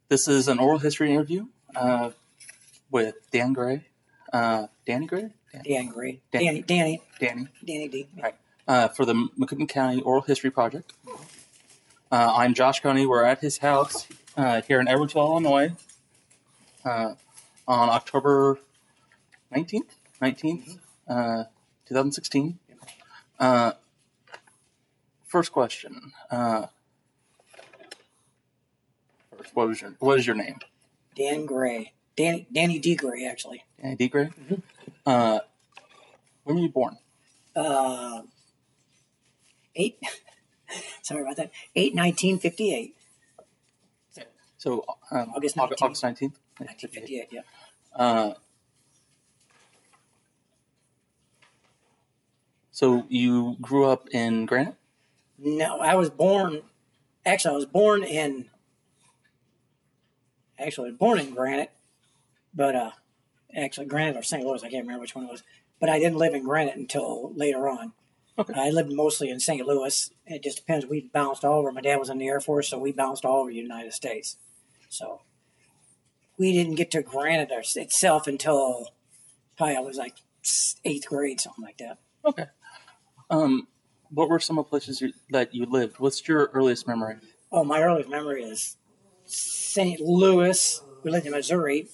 This is an oral history interview with Dan Gray. Danny Gray? Dan Gray. Danny. Danny All D. right. For the Macoupin County Oral History Project. I'm Josh Coney. We're at his house here in Edwardsville, Illinois on October 19th, 2016. First question. What is your name? Dan Gray. Danny D. Gray, actually. Danny D. Gray? Mm-hmm. When were you born? 1958. So August 19th. August 19th? 1958, yeah. So you grew up in Granite? No, I was born in Granite, but actually Granite or St. Louis, I can't remember which one it was. But I didn't live in Granite until later on. Okay. I lived mostly in St. Louis. It just depends. We bounced all over. My dad was in the Air Force, so we bounced all over the United States. So we didn't get to Granite itself until probably I was like 8th grade, something like that. Okay. What were some of the places that you lived? What's your earliest memory? Oh, my earliest memory is St. Louis. We lived in Missouri.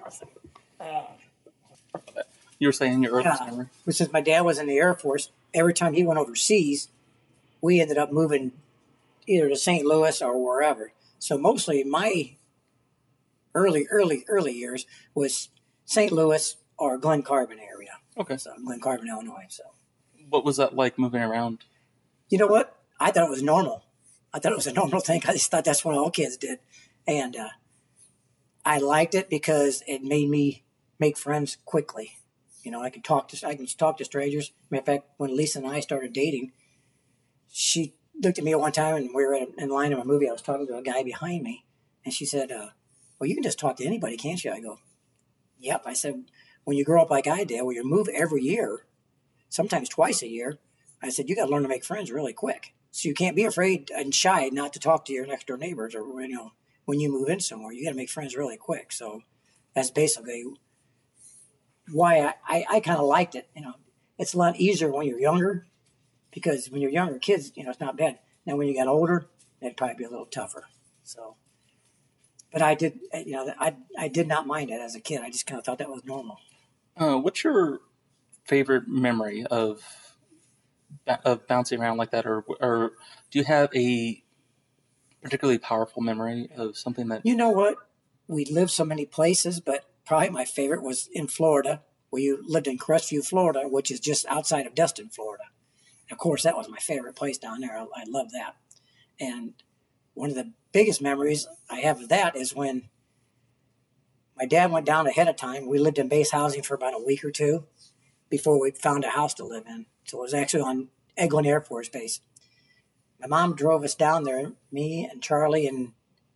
You were saying your earliest memory? Since my dad was in the Air Force, every time he went overseas, we ended up moving either to St. Louis or wherever. So mostly my early years was St. Louis or Glen Carbon area. Okay. So Glen Carbon, Illinois. So what was that like moving around? You know what? I thought it was normal. I thought it was a normal thing. I just thought that's what all kids did. And I liked it because it made me make friends quickly. You know, I can talk to strangers. Matter of fact, when Lisa and I started dating, she looked at me one time and we were in line of a movie. I was talking to a guy behind me, and she said, well, you can just talk to anybody, can't you? I go, yep. I said, when you grow up like I did, where you move every year, sometimes twice a year, I said, you got to learn to make friends really quick. So you can't be afraid and shy not to talk to your next door neighbors or, when you move in somewhere. You got to make friends really quick. So that's basically why I kind of liked it. It's a lot easier when you're younger, because when you're younger kids, it's not bad. Now when you got older, it'd probably be a little tougher. So, but I did, I did not mind it as a kid. I just kind of thought that was normal. What's your favorite memory of bouncing around like that, or do you have a particularly powerful memory of something that? You know what? We lived so many places, but probably my favorite was in Florida. We lived in Crestview, Florida, which is just outside of Destin, Florida. And of course, that was my favorite place down there. I love that. And one of the biggest memories I have of that is when my dad went down ahead of time. We lived in base housing for about a week or two before we found a house to live in. So it was actually on Eglin Air Force Base. My mom drove us down there, me and Charlie and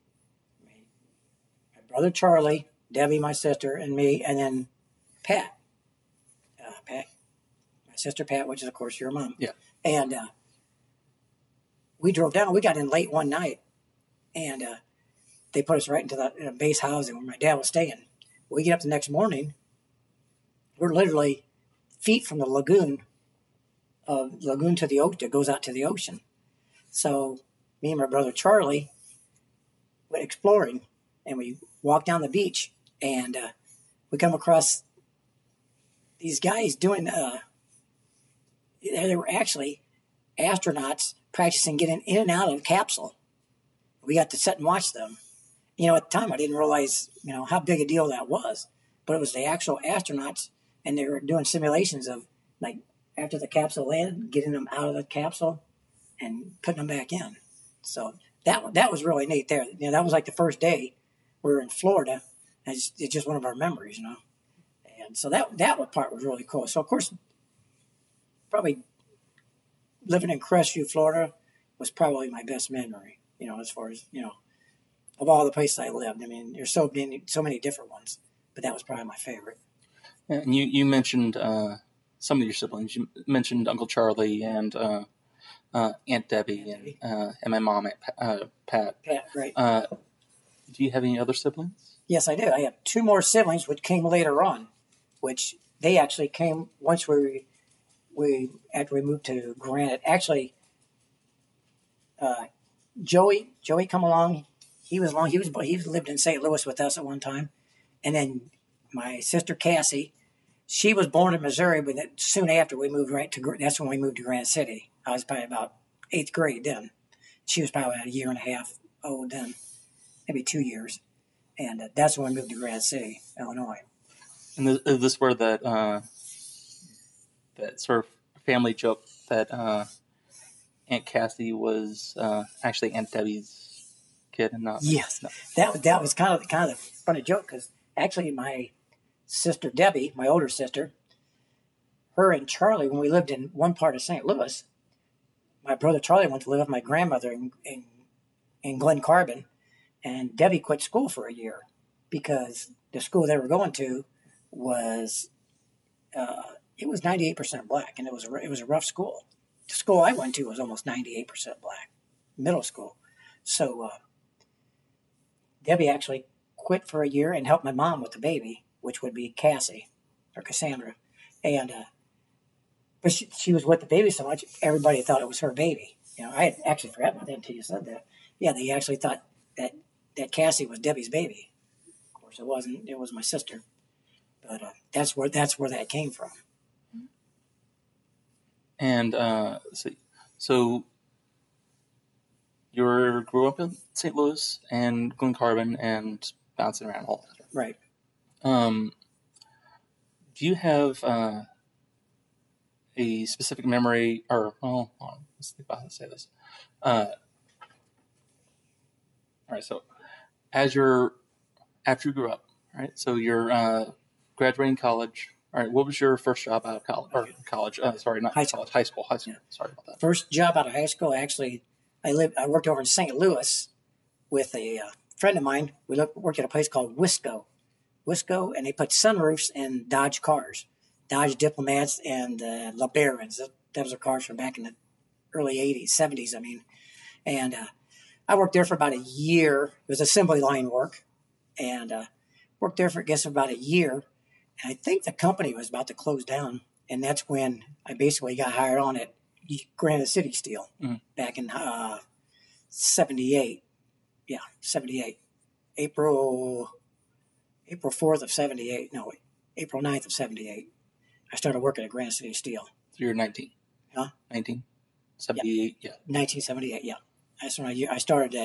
my brother Charlie, Debbie, my sister, and me, and then Pat. My sister Pat, which is, of course, your mom. Yeah. And we drove down. We got in late one night, and they put us right into the base housing where my dad was staying. We get up the next morning. We're literally feet from the lagoon to the ocean that goes out to the ocean. So me and my brother Charlie went exploring, and we walked down the beach, and we come across these guys doing. They were actually astronauts practicing getting in and out of the capsule. We got to sit and watch them. At the time I didn't realize how big a deal that was, but it was the actual astronauts, and they were doing simulations of like after the capsule landed, getting them out of the capsule and putting them back in. So that was really neat there. That was like the first day we were in Florida. It's just one of our memories, And so that part was really cool. So, of course, probably living in Crestview, Florida was probably my best memory, as far as, of all the places I lived. I mean, there's so many different ones, but that was probably my favorite. And you mentioned some of your siblings. You mentioned Uncle Charlie and Aunt Debbie and my mom, Pat. Pat, right. Do you have any other siblings? Yes, I do. I have two more siblings, which came later on, which they actually came once after we moved to Granite. Actually, Joey come along. He lived in St. Louis with us at one time, and then my sister Cassie, she was born in Missouri, but soon after we moved that's when we moved to Granite City. I was probably about 8th grade then. She was probably about a year and a half old then, maybe 2 years, and that's when we moved to Granite City, Illinois. And is this where that that sort of family joke that Aunt Cassie was actually Aunt Debbie's kid and not? Yes, No. that was kind of the funny joke because actually my sister Debbie, my older sister, her and Charlie, when we lived in one part of St. Louis, my brother Charlie went to live with my grandmother in Glen Carbon, and Debbie quit school for a year because the school they were going to was it was 98% black, and it was a rough school. The school I went to was almost 98% black, middle school. So Debbie actually quit for a year and helped my mom with the baby, which would be Cassie or Cassandra, and but she was with the baby so much, everybody thought it was her baby. I had actually forgotten about that until you said that. Yeah, they actually thought that Cassie was Debbie's baby. Of course, it wasn't. It was my sister. But that's where that came from. And so you grew up in St. Louis and Glen Carbon and bouncing around all that. Right. Do you have a specific memory, or let's think about how to say this. All right, so after you grew up, right? So you're graduating college. All right, what was your first job out of college? Or college? Sorry, not High school. college. High school. Yeah. Sorry about that. First job out of high school, actually, I worked over in St. Louis with a friend of mine. We worked at a place called Wisco, and they put sunroofs in Dodge cars, Dodge Diplomats and LeBarons. Those are cars from back in the early '80s, '70s. I mean, and I worked there for about a year. It was assembly line work, and worked there for about a year. And I think the company was about to close down, and that's when I basically got hired on at Granite City Steel back in '78. Yeah, '78. April 4th of '78. No, April 9th of '78. I started working at Granite City Steel. So you're 19. Huh? 1978. Yeah. 1978. Yeah, that's when I started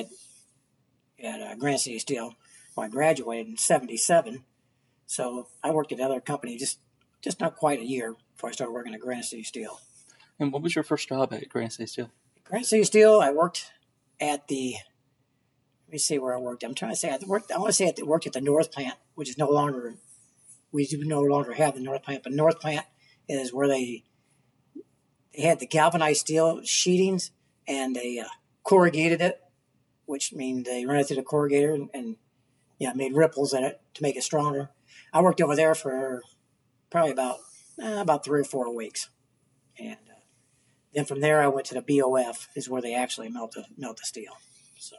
at Granite City Steel. When I graduated in '77. So I worked at another company just not quite a year before I started working at Granite City Steel. And what was your first job at Granite City Steel? Granite City Steel, I worked at let me see where I worked. I'm trying to say I worked at the North Plant, which is we do no longer have the North Plant, but North Plant is where they had the galvanized steel sheetings and they corrugated it, which means they ran it through the corrugator and made ripples in it to make it stronger. I worked over there for probably about 3 or 4 weeks, and then from there I went to the BOF, is where they actually melt the steel. So,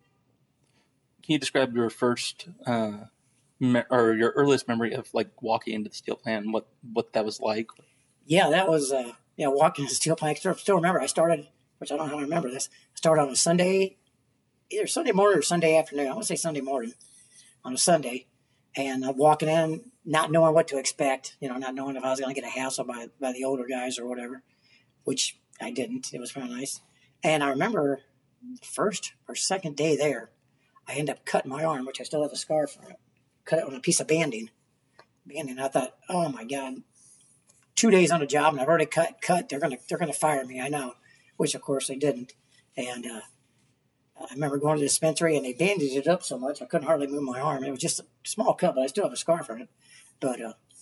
can you describe your first or your earliest memory of like walking into the steel plant and what that was like? Yeah, that was walking into the steel plant. I still remember. I started, which I don't know how I remember this. I started on a Sunday, either Sunday morning or Sunday afternoon. I want to say Sunday morning on a Sunday. And I'm walking in, not knowing what to expect, not knowing if I was going to get a hassle by the older guys or whatever, which I didn't. It was kind of nice. And I remember the first or second day there, I ended up cutting my arm, which I still have a scar from it. Cut it with a piece of banding. I thought, oh my God, 2 days on the job and I've already cut. They're gonna fire me. I know, which of course they didn't. And I remember going to the dispensary and they bandaged it up so much I couldn't hardly move my arm. It was just a small cut, but I still have a scar from it. But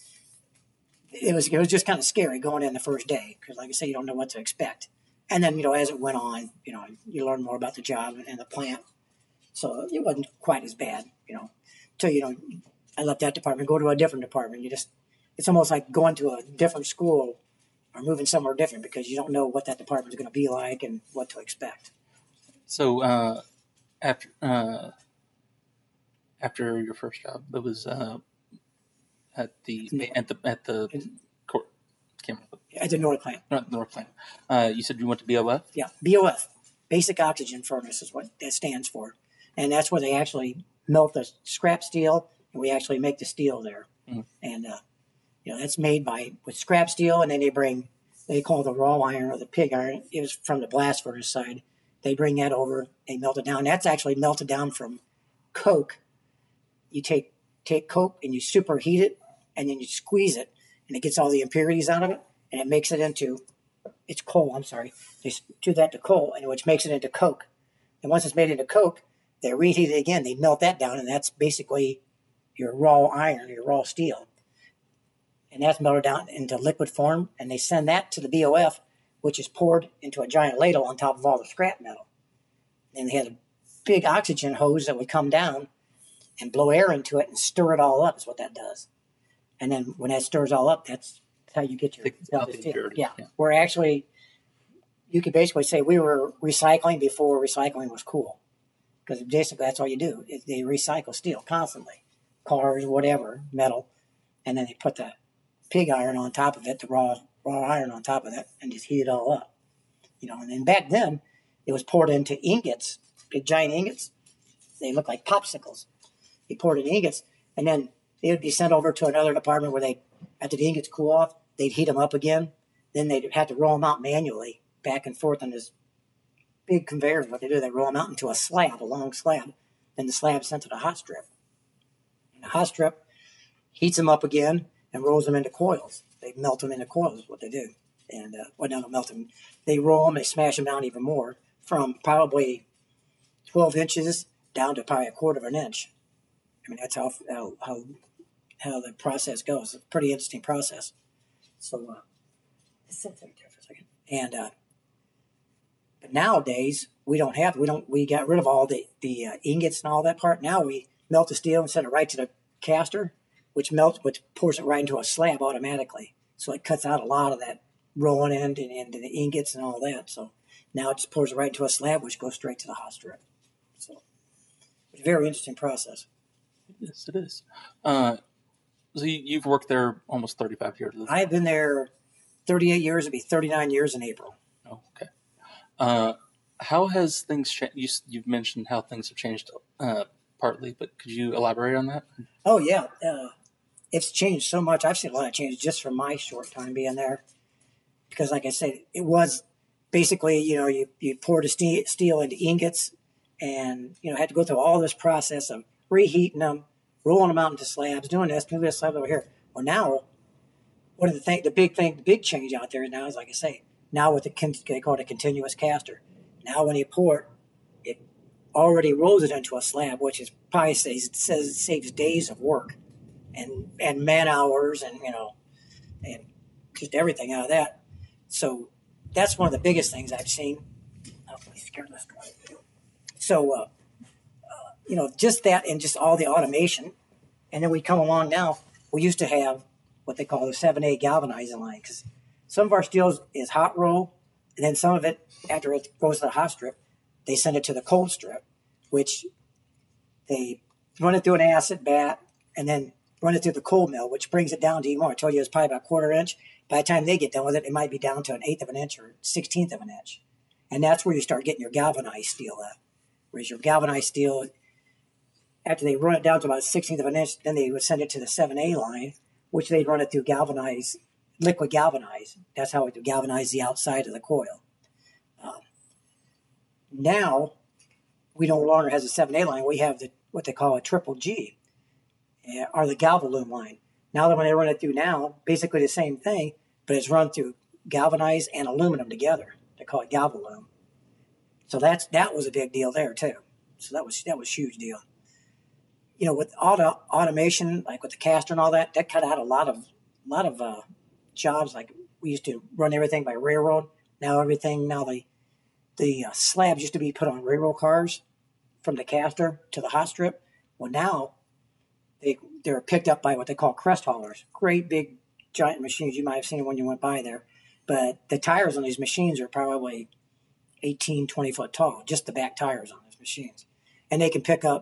it was just kind of scary going in the first day because, like I say, you don't know what to expect. And then as it went on, you learn more about the job and the plant. So it wasn't quite as bad, Till I left that department, go to a different department. It's almost like going to a different school or moving somewhere different because you don't know what that department is going to be like and what to expect. So after after your first job? That was at the court. Can't remember. At the North plant. Not the North plant. You said you went to BOF? Yeah, BOF, Basic Oxygen Furnace is what that stands for. And that's where they actually melt the scrap steel, and we actually make the steel there. Mm-hmm. And, that's made with scrap steel, and then they call the raw iron or the pig iron. It was from the blast furnace side. They bring that over, they melt it down. That's actually melted down from coke. You take coke and you superheat it, and then you squeeze it, and it gets all the impurities out of it, and it makes it into, it's coal, I'm sorry. They do that to coal, and which makes it into coke. And once it's made into coke, they reheat it again. They melt that down, and that's basically your raw iron, your raw steel. And that's melted down into liquid form, and they send that to the BOF, which is poured into a giant ladle on top of all the scrap metal. And they had a big oxygen hose that would come down and blow air into it and stir it all up is what that does. And then when that stirs all up, that's how you get your steel. Yeah. We're actually, you could basically say we were recycling before recycling was cool. Because basically that's all you do. They recycle steel constantly. Cars, whatever, metal. And then they put the pig iron on top of it, the raw iron on top of it, and just heat it all up. And then back then, it was poured into ingots, big giant ingots. They look like popsicles. They poured in ingots, and then they would be sent over to another department where after the ingots cool off, they'd heat them up again. Then they'd have to roll them out manually, back and forth on this big conveyor. What they do, they roll them out into a long slab. Then the slab's sent to the hot strip. And the hot strip heats them up again and rolls them into coils. They melt them into coils is what they do. And, not melt them. They roll them, they smash them down even more from probably 12 inches down to probably a quarter of an inch. I mean, that's how the process goes. It's a pretty interesting process. So, let's sit there for a second. And, but nowadays, we got rid of all the ingots and all that part. Now we melt the steel and send it right to the caster, which pours it right into a slab automatically. So it cuts out a lot of that rolling end and the ingots and all that. So now it just pours it right into a slab, which goes straight to the hot strip. So it's a very interesting process. Yes, it is. So you've worked there almost 35 years. I've been there 38 years. It'll be 39 years in April. Oh, okay. How has things changed? You've mentioned how things have changed partly, but could you elaborate on that? Oh, yeah. It's changed so much. I've seen a lot of changes just from my short time being there. Because, like I said, it was basically, you poured the steel into ingots and, had to go through all this process of reheating them, rolling them out into slabs, doing this slab over here. Well, now, the big change out there now is, like I say, now with they call it a continuous caster. Now when you pour it already rolls it into a slab, which is probably saves days of work and man hours and just everything out of that. So that's one of the biggest things I've seen. Oh, please scare this guy. So just that and just all the automation, and then we come along now. We used to have what they call the 7A galvanizing line because some of our steel is hot roll, and then some of it after it goes to the hot strip, they send it to the cold strip, which they run it through an acid bath and then run it through the cold mill, which brings it down to even more. I told you it's probably about a quarter inch. By the time they get done with it, it might be down to an eighth of an inch or 16th of an inch. And that's where you start getting your galvanized steel at. Whereas your galvanized steel, after they run it down to about a 16th of an inch, then they would send it to the 7A line, which they'd run it through liquid galvanized. That's how it would galvanize the outside of the coil. Now, we no longer have the 7A line. We have what they call a triple G, or the Galvalume line. Now that when they run it through now, basically the same thing, but it's run through galvanized and aluminum together. They call it Galvalume. So that was a big deal there too. So that was a huge deal. With automation, like with the caster and all that cut out a lot of jobs. Like we used to run everything by railroad. Now the slabs used to be put on railroad cars from the caster to the hot strip. Well, now they're picked up by what they call crest haulers. Great big giant machines. You might have seen when you went by there. But the tires on these machines are probably 18, 20 foot tall, just the back tires on those machines. And they can pick up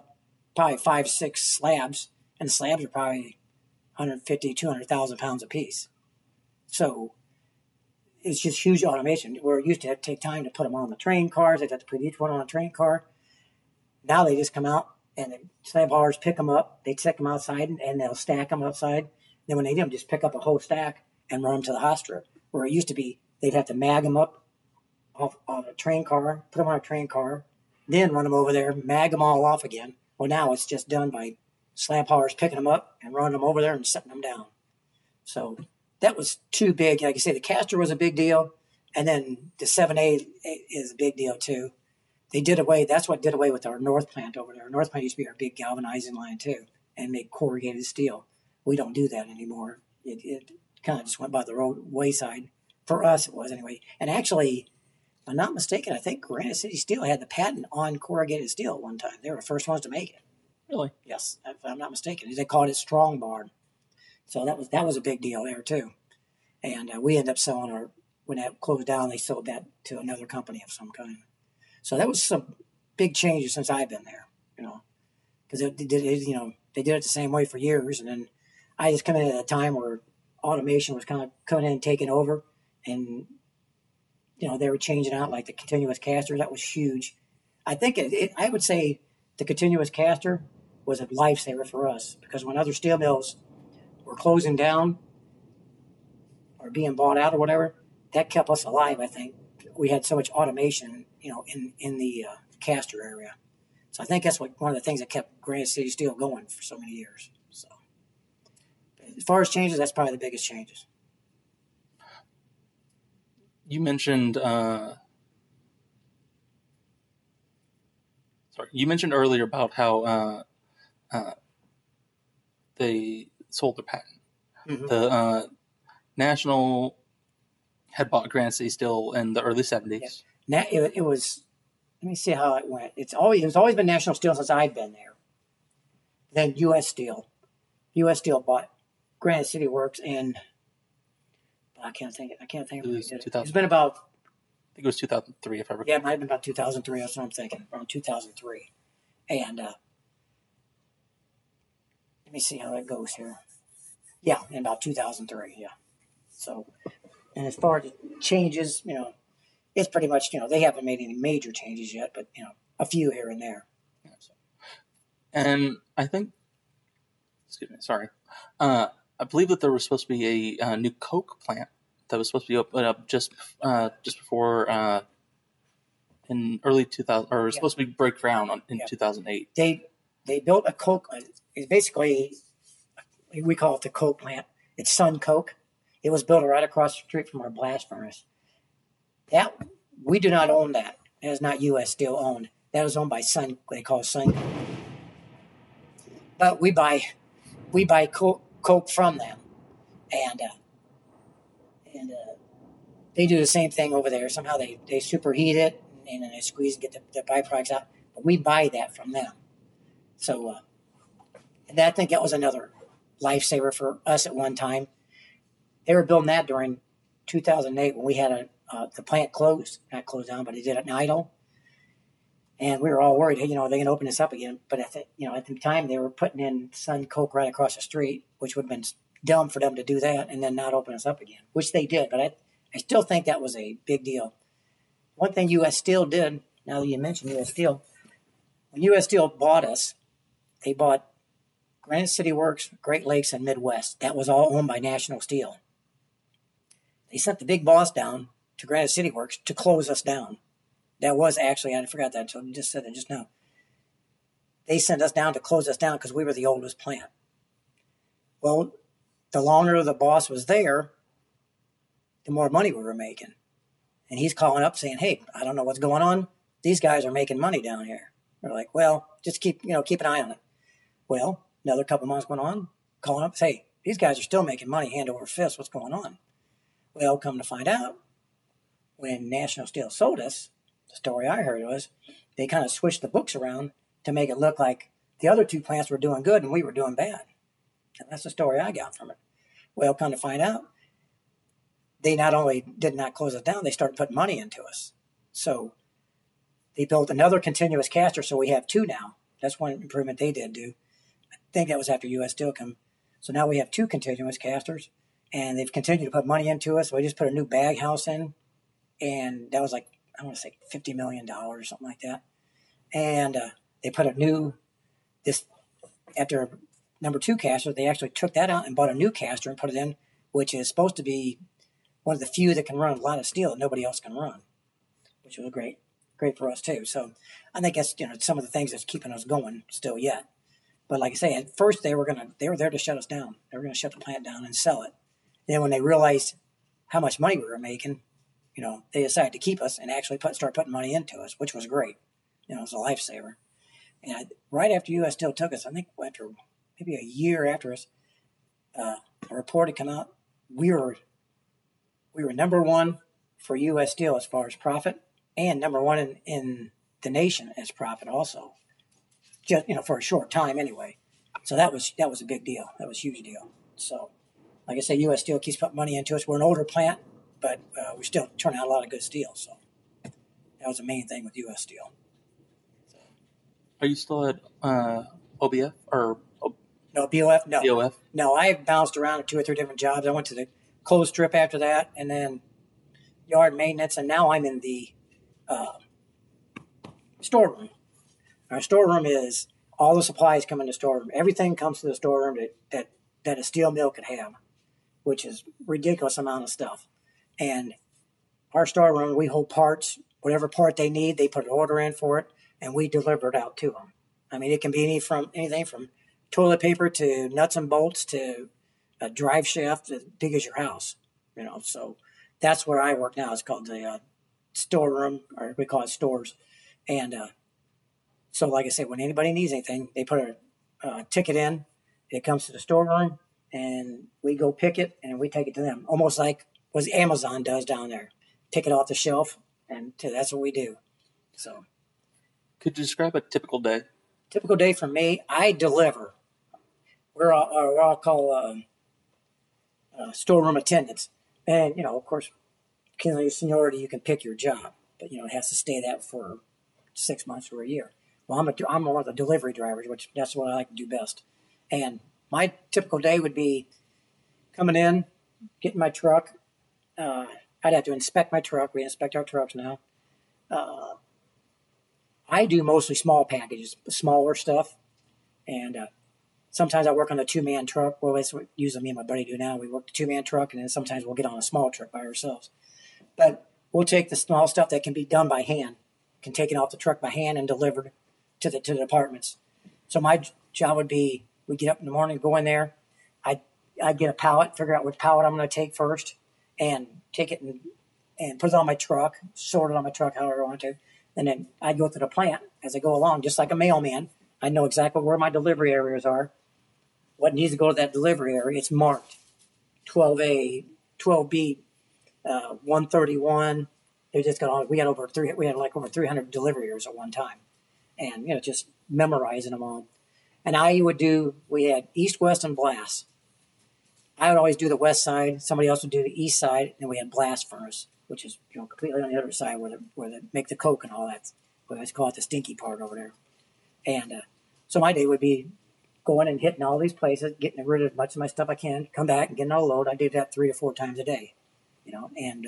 probably 5, 6 slabs, and the slabs are probably 150, 200,000 pounds apiece. So it's just huge automation. Where it used to have to take time to put them on the train cars, they'd have to put each one on a train car. Now they just come out and the slab haulers pick them up. They take them outside and they'll stack them outside. Then when they do them, just pick up a whole stack and run them to the hot strip. Where it used to be, they'd have to mag them up off on a train car, put them on a train car, then run them over there, mag them all off again. Well, now it's just done by slab haulers picking them up and running them over there and setting them down. So that was too big. Like I say, the caster was a big deal, and then the 7A is a big deal too. They did away. That's what did away with our North plant over there. Our North plant used to be our big galvanizing line too, and make corrugated steel. We don't do that anymore. It kind of just went by the wayside. For us, it was anyway. And actually, if I'm not mistaken, I think Granite City Steel had the patent on corrugated steel at one time. They were the first ones to make it. Really? Yes, if I'm not mistaken. They called it Strong Bar. So that was a big deal there too. And we ended up selling when that closed down, they sold that to another company of some kind. So that was some big changes since I've been there, because they did it the same way for years. And then I just come in at a time where automation was kind of coming in and taking over, and they were changing out like the continuous caster. That was huge. I think I would say the continuous caster was a lifesaver for us, because when other steel mills were closing down or being bought out or whatever, that kept us alive. I think we had so much automation, in the caster area. So I think that's one of the things that kept Granite City Steel going for so many years. So as far as changes, that's probably the biggest changes. You mentioned earlier about how they sold their patent. Mm-hmm. The National had bought Granite City Steel in the early 70s. Yeah. It was. Let me see how it went. It's always been National Steel since I've been there. Then U.S. Steel. U.S. Steel bought Granite City Works in. I can't think. It was it's been about. I think it was 2003, if I recall. Yeah, it might have been about 2003. That's what I'm thinking. Around 2003, and let me see how that goes here. Yeah, in about 2003. Yeah. So, and as far as changes, it's pretty much, they haven't made any major changes yet, but, a few here and there. And I think, I believe that there was supposed to be a new Coke plant that was supposed to be opened up just before in early 2000, or was supposed to be break ground in 2008. They built a Coke. It's basically, we call it the Coke plant. It's Sun Coke. It was built right across the street from our blast furnace. That we do not own that. That is not U.S. Steel owned. That is owned by Sun. They call it Sun. But we buy Coke from them, and they do the same thing over there. Somehow they superheat it and then they squeeze and get the byproducts out. But we buy that from them. So, and I think that was another lifesaver for us at one time. They were building that during 2008 when we had the plant not closed down, but they did it in idle. And we were all worried, hey, they're going to open this up again. But at the time they were putting in Sun Coke right across the street, which would have been dumb for them to do that and then not open us up again, which they did. But I still think that was a big deal. One thing U.S. Steel did, now that you mentioned U.S. Steel, when U.S. Steel bought us, they bought Granite City Works, Great Lakes, and Midwest. That was all owned by National Steel. They sent the big boss down to Granite City Works to close us down. That was actually, I forgot that, so you just said that just now. They sent us down to close us down because we were the oldest plant. Well, the longer the boss was there, the more money we were making. And he's calling up saying, hey, I don't know what's going on. These guys are making money down here. We're like, well, just keep an eye on it. Well, another couple months went on, calling up, hey, these guys are still making money hand over fist. What's going on? Well, come to find out, when National Steel sold us, the story I heard was they kind of switched the books around to make it look like the other two plants were doing good and we were doing bad. And that's the story I got from it. Well, come to find out, they not only did not close us down, they started putting money into us. So they built another continuous caster, so we have two now. That's one improvement they did do. I think that was after U.S. Steel come. So now we have 2 continuous casters, and they've continued to put money into us. So we just put a new bag house in, and that was like, I want to say $50 million or something like that. And they put a new, this, after number 2 caster, they actually took that out and bought a new caster and put it in, which is supposed to be one of the few that can run a lot of steel that nobody else can run, which was great for us too. So I think that's some of the things that's keeping us going still yet. But like I say, at first they were there to shut us down. They were going to shut the plant down and sell it. Then when they realized how much money we were making, they decided to keep us and actually start putting money into us, which was great. It was a lifesaver. And right after U.S. Steel took us, I think after maybe a year after us, a report had come out. We were number 1 for U.S. Steel as far as profit, and number 1 in the nation as profit also. Just for a short time anyway. So that was a big deal. That was a huge deal. So, like I say, U.S. Steel keeps putting money into us. We're an older plant, but we still turn out a lot of good steel. So that was the main thing with U.S. Steel. Are you still at OBF or No, BOF? No. BOF? No, I bounced around at 2 or 3 different jobs. I went to the clothes strip after that, and then yard maintenance, and now I'm in the storeroom. Our storeroom is all the supplies come in the storeroom. Everything comes to the storeroom that a steel mill could have, which is ridiculous amount of stuff. And our storeroom, we hold parts, whatever part they need, they put an order in for it, and we deliver it out to them. I mean, it can be anything from toilet paper to nuts and bolts to a drive shaft as big as your house. So that's where I work now. It's called the storeroom, or we call it stores. And so, like I said, when anybody needs anything, they put a ticket in. It comes to the storeroom, and we go pick it, and we take it to them. Almost like what Amazon does down there. Take it off the shelf, and that's what we do. So, could you describe a typical day? Typical day for me, I deliver. We're all called storeroom attendants. And, of course, your seniority, you can pick your job. But, it has to stay that for 6 months or a year. Well, I'm one of the delivery drivers, which that's what I like to do best. And my typical day would be coming in, getting my truck. I'd have to inspect my truck. We inspect our trucks now. I do mostly small packages, smaller stuff. And sometimes I work on the 2-man truck. Well, that's what usually me and my buddy do now. We work the 2-man truck, and then sometimes we'll get on a small truck by ourselves. But we'll take the small stuff that can be done by hand, can take it off the truck by hand and delivered to the departments. So my job would be, we get up in the morning, go in there. I'd get a pallet, figure out which pallet I'm going to take first, and take it and put it on my truck, sort it on my truck however I want to. And then I'd go to the plant as I go along, just like a mailman. I know exactly where my delivery areas are, what needs to go to that delivery area. It's marked 12A, 12B, 131. They just got on. We had over 300 delivery areas at one time, and just memorizing them all. And we had east, west, and blast. I would always do the west side. Somebody else would do the east side, and we had blast furnace, which is completely on the other side where they make the coke and all that. We always call it the stinky part over there. And so my day would be going and hitting all these places, getting rid of as much of my stuff I can, come back and get another load. I did that 3 to 4 times a day, and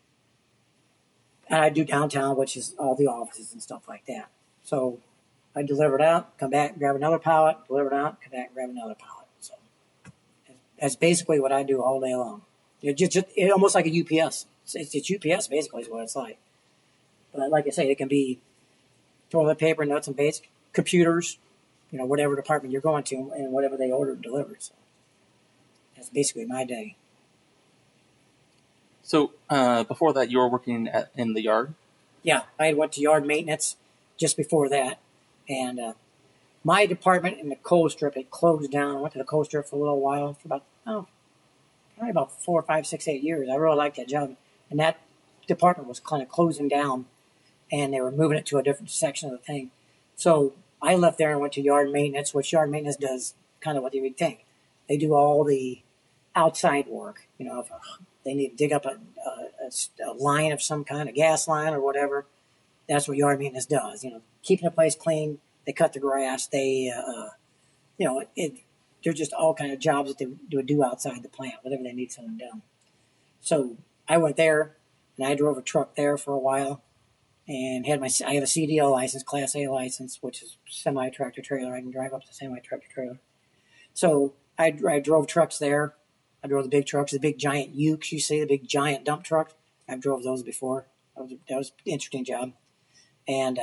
I do downtown, which is all the offices and stuff like that. So I deliver it out, come back, grab another pallet, deliver it out, come back, grab another pallet. So that's basically what I do all day long. It's almost like a UPS. It's UPS basically is what it's like. But like I say, it can be toilet paper, nuts and bolts, computers, whatever department you're going to, and whatever they order delivered. So that's basically my day. So before that, you were working in the yard? Yeah, I went to yard maintenance just before that. And my department in the coal strip, it closed down. I went to the coal strip for a little while, for probably about 4, 5, 6, 8 years. I really liked that job. And that department was kind of closing down, and they were moving it to a different section of the thing. So I left there and went to yard maintenance, which yard maintenance does kind of what you would think. They do all the outside work. If they need to dig up a line of some kind, a gas line or whatever, that's what yard maintenance does. Keeping the place clean, They cut the grass. They, they're just all kind of jobs that they would do outside the plant, whatever they need someone done. So I went there, and I drove a truck there for a while, and I have a CDL license, Class A license, which is semi tractor trailer. I can drive up to semi tractor trailer. So I drove trucks there. I drove the big trucks, the big giant ukes, you see, the big giant dump truck. I've drove those before. That was an interesting job. And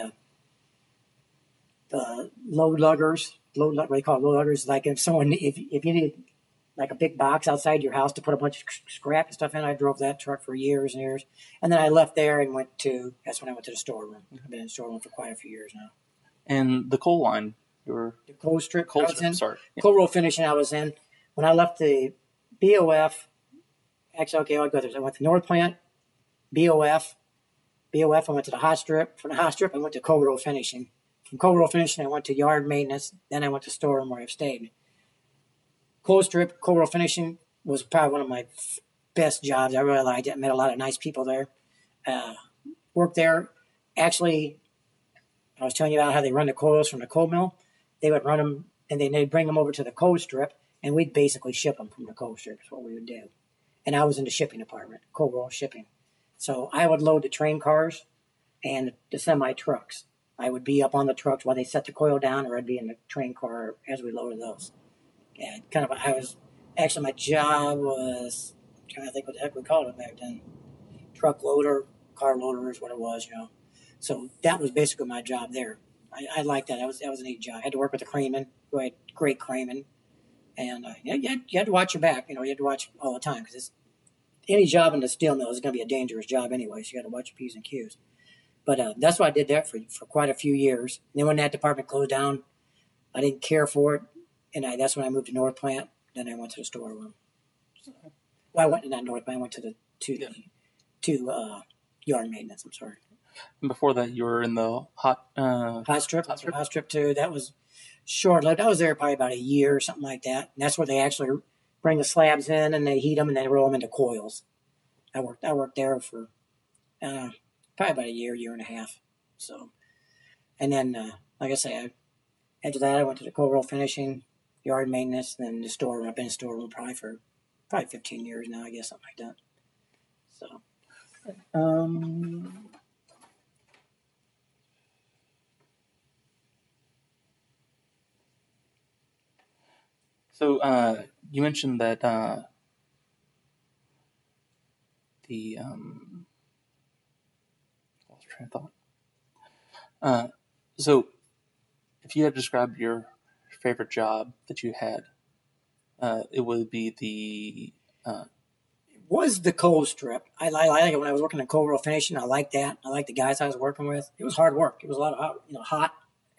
the load luggers, what they call load luggers, like if you need like a big box outside your house to put a bunch of scrap and stuff in, I drove that truck for years and years. And then I left there and that's when I went to the storeroom. I've been in the storeroom for quite a few years now. And the coal line, the coal strip, coal roll finishing I was in. When I left the BOF, actually, okay, I'll go there. I went to North Plant, BOF, I went to the hot strip. From the hot strip, I went to coal roll finishing. From coal roll finishing, I went to yard maintenance. Then I went to storeroom where I've stayed. Coal strip, coal roll finishing was probably one of my best jobs. I really liked it. I met a lot of nice people there. Worked there. Actually, I was telling you about how they run the coils from the coal mill. They would run them, and then they'd bring them over to the coal strip, and we'd basically ship them from the coal strip is what we would do. And I was in the shipping department, coal roll shipping. So I would load the train cars and the semi-trucks. I would be up on the trucks while they set the coil down, or I'd be in the train car as we loaded those. And my job was, I'm trying to think what the heck we called it back then. Truck loader, car loader is what it was, So that was basically my job there. I liked that. That was a neat job. I had to work with the crane who had great crane. And you had to watch your back. You had to watch all the time because any job in the steel mill is going to be a dangerous job anyway. So you got to watch your P's and Q's. But that's what I did there for quite a few years. And then when that department closed down, I didn't care for it. And that's when I moved to North Plant. Then I went to the storeroom. Well, I went to not North Plant. I went to yard maintenance. I'm sorry. And before that, you were in the hot strip. Hot strip too. That was short-lived. I was there probably about a year or something like that. And that's where they actually bring the slabs in and they heat them and they roll them into coils. I worked there for probably about a year and a half. So, and then like I say, after that I went to the coal roll finishing, yard maintenance, and then the storeroom. I've been in the storeroom probably 15 years now, I guess, something like that. So, So you mentioned that lost train of thought. So if you had to describe your favorite job that you had, it would be was the coal strip. I like it when I was working in coal roll finishing. I liked that. I liked the guys I was working with. It was hard work. It was a lot of hot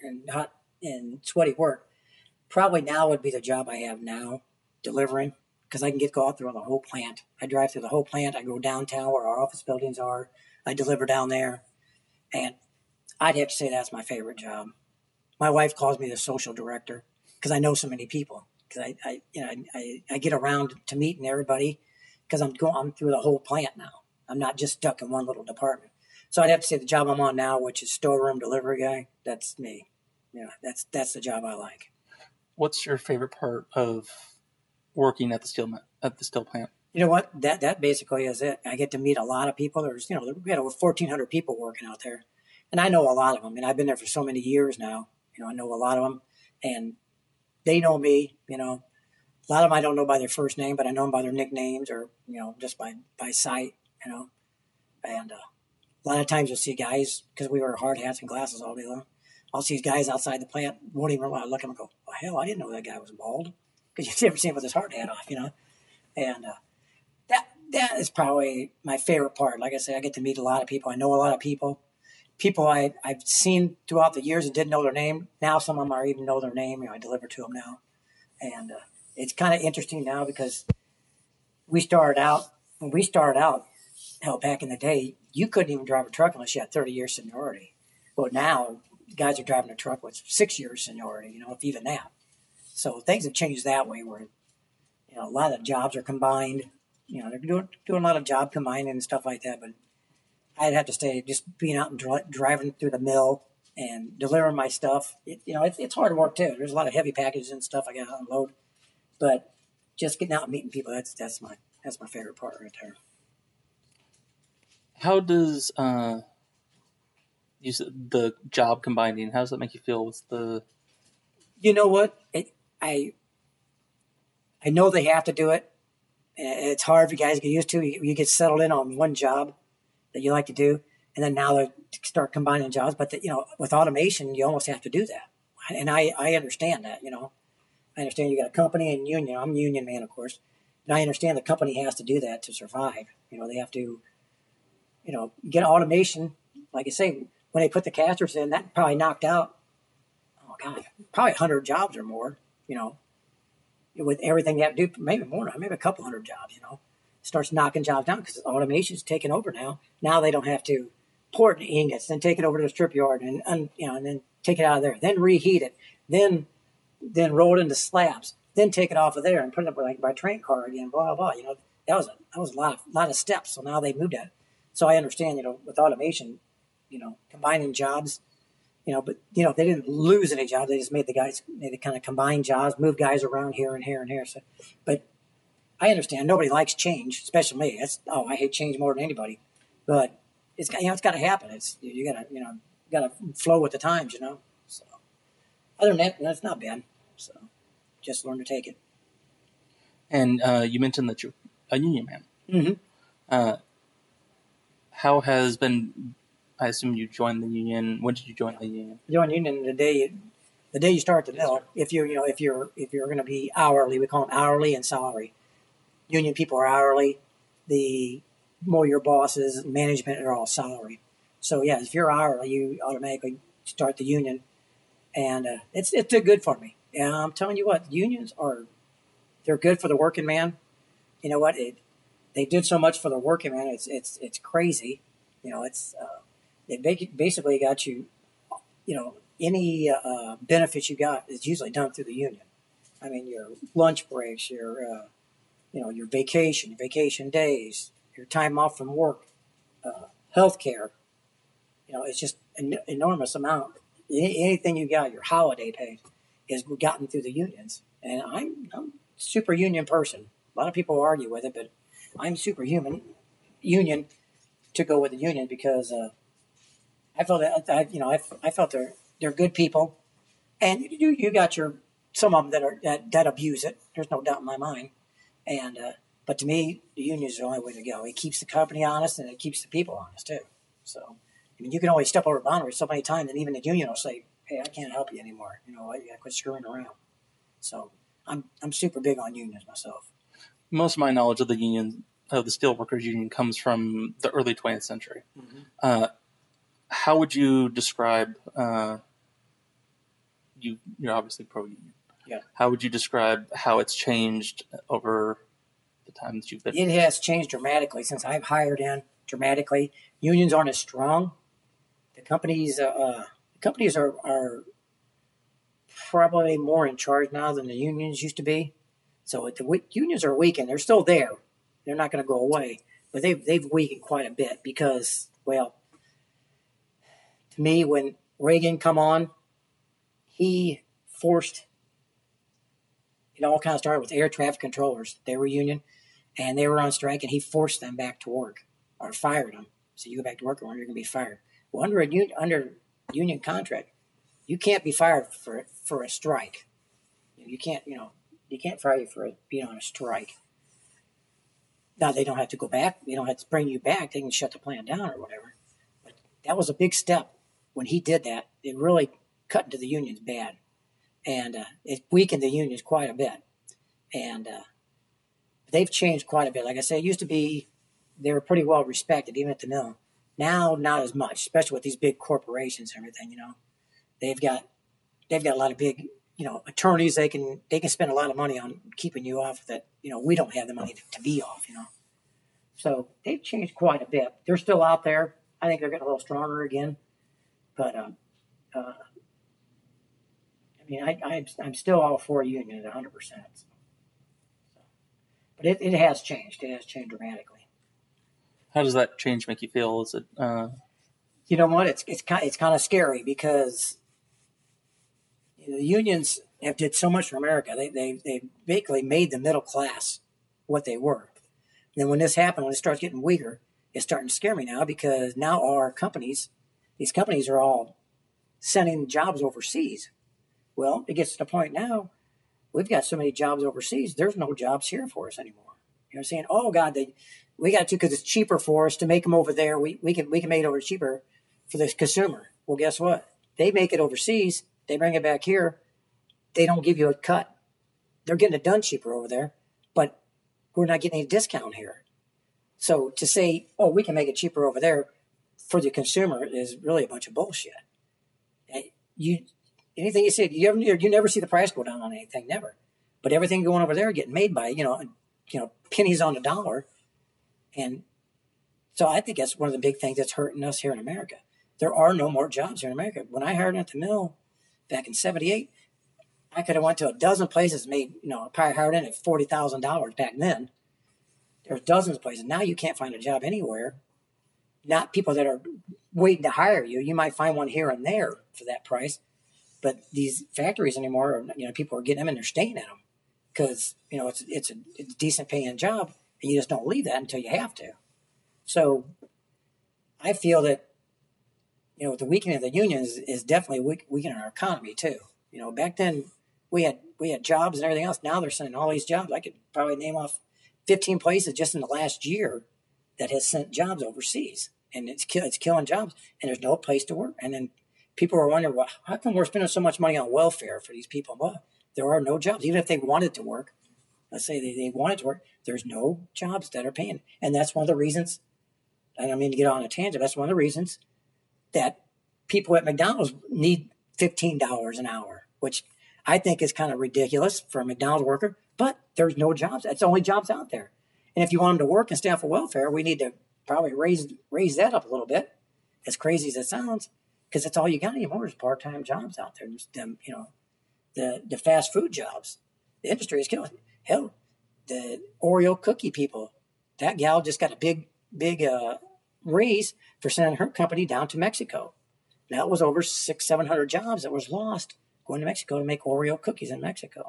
and sweaty work. Probably now would be the job I have now, delivering, because I can go out through the whole plant. I drive through the whole plant. I go downtown where our office buildings are. I deliver down there, and I'd have to say that's my favorite job. My wife calls me the social director because I know so many people. Because I get around to meeting everybody because I'm through the whole plant now. I'm not just stuck in one little department. So I'd have to say the job I'm on now, which is storeroom delivery guy, that's me. That's the job I like. What's your favorite part of working at the steel plant? You know what? That basically is it. I get to meet a lot of people. We had over 1,400 people working out there, and I know a lot of them. And I've been there for so many years now. I know a lot of them, and they know me. A lot of them I don't know by their first name, but I know them by their nicknames or just by sight. And a lot of times you'll see guys, because we wear hard hats and glasses all day long. I'll see guys outside the plant, won't even realize, look at them and go, oh, hell, I didn't know that guy was bald. Because you've never seen him with his hard hat off, And that is probably my favorite part. Like I say, I get to meet a lot of people. I know a lot of people. People I've seen throughout the years and didn't know their name. Now some of them I even know their name. I deliver to them now. And it's kind of interesting now because when we started out, hell, back in the day, you couldn't even drive a truck unless you had 30 years seniority. But now, guys are driving a truck with 6 years seniority, if even that. So things have changed that way where, a lot of jobs are combined. They're doing a lot of job combining and stuff like that. But I'd have to say just being out and driving through the mill and delivering my stuff. It's hard work too. There's a lot of heavy packages and stuff I got to unload, but just getting out and meeting people, that's my favorite part right there. How does the job combining? How does that make you feel? What's the You know what? I know they have to do it. It's hard for guys to get used to. You get settled in on one job that you like to do, and then now they start combining jobs. But with automation, you almost have to do that. And I understand that. I understand you got a company and union. I'm a union man, of course, and I understand the company has to do that to survive. They have to, get automation. Like I say, when they put the casters in, that probably knocked out, oh God, probably 100 jobs or more. With everything you have to do, maybe more, maybe a couple hundred jobs. Starts knocking jobs down because automation's taking over now. Now they don't have to pour it in ingots, then take it over to the strip yard, and then take it out of there, then reheat it, then roll it into slabs, then take it off of there and put it up by train car again. Blah blah. That was a lot of steps. So now they moved that. So I understand. With automation, combining jobs. But they didn't lose any jobs. They just made they kind of combine jobs, move guys around here and here and here. So, but I understand nobody likes change, especially me. I hate change more than anybody. But it's got to happen. You gotta flow with the times. So other than that, it's not bad. So just learn to take it. And you mentioned that you're a union man. Mm-hmm. How has been? I assume you joined the union. When did you join the union? Join the union the day you start the mill. If you're going to be hourly, we call them hourly and salary. Union people are hourly. The more your bosses, management are all salary. So yeah, if you're hourly, you automatically start the union, and it's good for me. And I'm telling you what, unions they're good for the working man. You know what? They did so much for the working man. It's crazy. They basically got you, any benefits you got is usually done through the union. I mean, your lunch breaks, your vacation days, your time off from work, health care. It's just an enormous amount. Anything you got, your holiday pay, is gotten through the unions. And I'm a super union person. A lot of people argue with it, but I'm super union to go with the union because I felt I felt they're good people, and you got some of them that abuse it. There's no doubt in my mind, and but to me, the union is the only way to go. It keeps the company honest, and it keeps the people honest too. So, you can always step over boundaries so many times, and even the union will say, "Hey, I can't help you anymore. I quit screwing around." So, I'm super big on unions myself. Most of my knowledge of the union, of the steelworkers union, comes from the early 20th century. Mm-hmm. How would you describe? You're obviously pro-union. Yeah. How would you describe how it's changed over the time that you've been? It has changed dramatically since I've hired in. Dramatically, unions aren't as strong. The companies are probably more in charge now than the unions used to be. So the unions are weakened. They're still there. They're not going to go away, but they've weakened quite a bit because, well, to me, when Reagan come on, he forced. It all kind of started with air traffic controllers. They were union, and they were on strike, and he forced them back to work or fired them. So you go back to work, or you're going to be fired. Well, under union contract, you can't be fired for a strike. You can't fire you for being on a strike. Now they don't have to go back. They don't have to bring you back. They can shut the plant down or whatever. But that was a big step when he did that. It really cut into the unions bad, and it weakened the unions quite a bit. And they've changed quite a bit. Like I say, it used to be they were pretty well respected even at the mill. Now, not as much, especially with these big corporations and everything. They've got a lot of big attorneys. They can spend a lot of money on keeping you off that. We don't have the money to be off. So they've changed quite a bit. They're still out there. I think they're getting a little stronger again. But I'm still all for a union at 100%. But it has changed. It has changed dramatically. How does that change make you feel? Is it You know what? It's kind of scary because the unions have did so much for America. They basically made the middle class what they were. And then when this happened, when it starts getting weaker, it's starting to scare me now because now these companies are all sending jobs overseas. Well, it gets to the point now we've got so many jobs overseas. There's no jobs here for us anymore. You know, saying, "Oh God, we got to because it's cheaper for us to make them over there. We can make it over cheaper for the consumer." Well, guess what? They make it overseas. They bring it back here. They don't give you a cut. They're getting it done cheaper over there, but we're not getting any discount here. So to say, "Oh, we can make it cheaper over there for the consumer," is really a bunch of bullshit. Anything you see, you never see the price go down on anything, never. But everything going over there getting made by pennies on the dollar, and so I think that's one of the big things that's hurting us here in America. There are no more jobs here in America. When I hired at the mill back in '78, I could have went to a dozen places, made probably hired in at $40,000 back then. There's dozens of places now. You can't find a job anywhere. Not people that are waiting to hire you. You might find one here and there for that price. But these factories anymore, people are getting them and they're staying at them because it's a decent paying job, and you just don't leave that until you have to. So I feel that the weakening of the unions is definitely weakening our economy too. Back then we had jobs and everything else. Now they're sending all these jobs. I could probably name off 15 places just in the last year that has sent jobs overseas, and it's killing jobs, and there's no place to work. And then people are wondering, well, how come we're spending so much money on welfare for these people? Well, there are no jobs. Even if they wanted to work, let's say they wanted to work, there's no jobs that are paying. And that's one of the reasons, I don't mean to get on a tangent, that's one of the reasons that people at McDonald's need $15 an hour, which I think is kind of ridiculous for a McDonald's worker, but there's no jobs. That's the only jobs out there. And if you want them to work and stay off of welfare, we need to probably raise that up a little bit, as crazy as it sounds. Because that's all you got anymore is part-time jobs out there. Just them, the fast food jobs. The industry is killing. Hell, the Oreo cookie people. That gal just got a big raise for sending her company down to Mexico. That was over 600-700 jobs that was lost going to Mexico to make Oreo cookies in Mexico.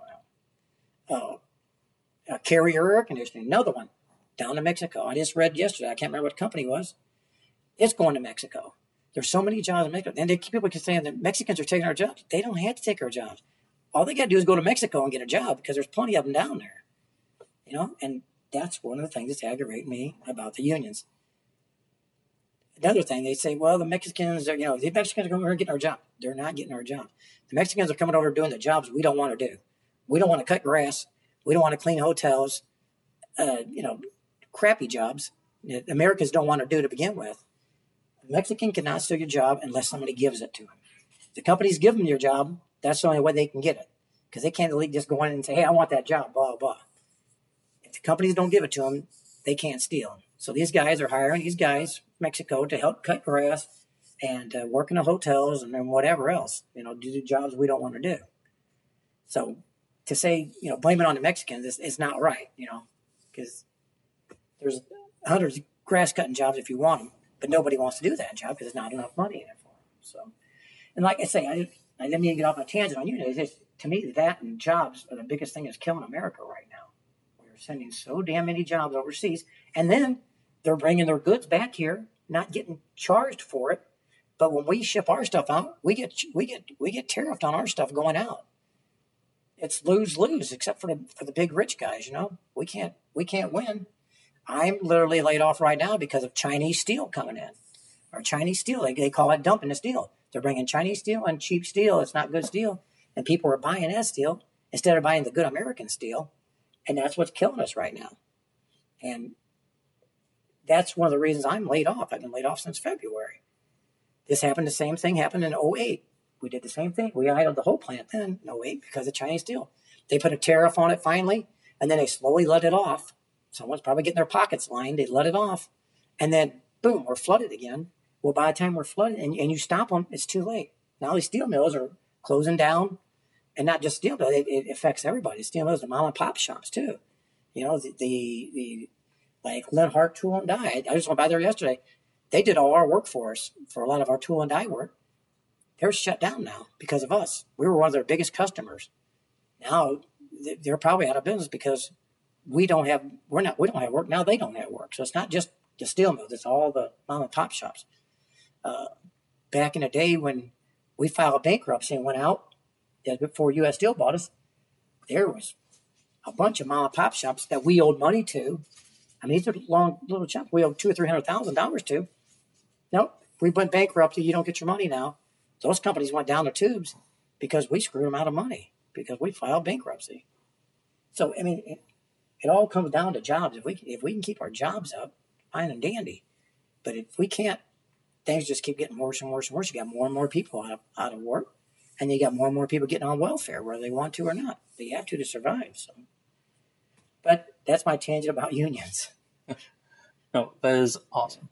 Carrier Air Conditioning, another one, down to Mexico. I just read yesterday. I can't remember what company it was. It's going to Mexico. There's so many jobs in Mexico. And people keep saying that Mexicans are taking our jobs. They don't have to take our jobs. All they got to do is go to Mexico and get a job because there's plenty of them down there. And that's one of the things that's aggravating me about the unions. Another thing, they say, well, the Mexicans are coming over and getting our job. They're not getting our job. The Mexicans are coming over doing the jobs we don't want to do. We don't want to cut grass. We don't want to clean hotels, crappy jobs that Americans don't want to do to begin with. A Mexican cannot steal your job unless somebody gives it to him. The companies give them your job, that's the only way they can get it. Because they can't just go in and say, hey, I want that job, blah, blah. If the companies don't give it to them, they can't steal. So these guys are hiring these guys, Mexico, to help cut grass and work in the hotels and then whatever else, do the jobs we don't want to do. So to say, blame it on the Mexicans is not right, because there's hundreds of grass cutting jobs if you want them, but nobody wants to do that job because there's not enough money in it for them. So, and like I say, I didn't mean to get off on a tangent on you. To me, that and jobs are the biggest thing that's killing America right now. We're sending so damn many jobs overseas, and then they're bringing their goods back here, not getting charged for it. But when we ship our stuff out, we get tariffed on our stuff going out. It's lose-lose, except for the big rich guys. We can't win. I'm literally laid off right now because of Chinese steel coming in. Or Chinese steel, they call it dumping the steel. They're bringing Chinese steel and cheap steel. It's not good steel, and people are buying that steel instead of buying the good American steel, and that's what's killing us right now. And that's one of the reasons I'm laid off. I've been laid off since February. This happened. The same thing happened in '08. We did the same thing. We idled the whole plant then in '08 because of Chinese steel. They put a tariff on it finally, and then they slowly let it off. Someone's probably getting their pockets lined. They let it off, and then boom, we're flooded again. Well, by the time we're flooded and you stop them, it's too late. Now these steel mills are closing down, and not just steel mills. It affects everybody. Steel mills, the mom and pop shops too. The like Lynn Hart Tool and Die. I just went by there yesterday. They did all our work for us for a lot of our tool and die work. They're shut down now because of us. We were one of their biggest customers. Now they're probably out of business because we don't have work. Now they don't have work. So it's not just the steel mills, it's all the mom and pop shops. Back in the day when we filed bankruptcy and went out, before U.S. Steel bought us, there was a bunch of mom and pop shops that we owed money to. I mean, these are long little chunks. We owed $200,000 or $300,000 to. Nope, we went bankrupt. You don't get your money now. Those companies went down the tubes because we screwed them out of money because we filed bankruptcy. So I mean, it all comes down to jobs. If we can keep our jobs up, fine and dandy. But if we can't, things just keep getting worse and worse and worse. You got more and more people out of work, and you got more and more people getting on welfare, whether they want to or not. They have to survive. So, but that's my tangent about unions. No, that is awesome.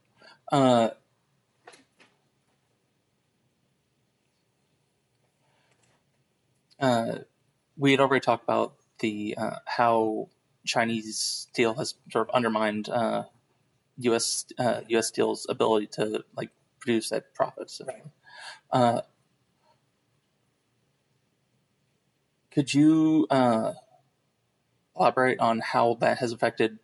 We had already talked about the how Chinese steel has sort of undermined U.S. Steel's ability to like produce at profits. Right. Could you elaborate on how that has affected?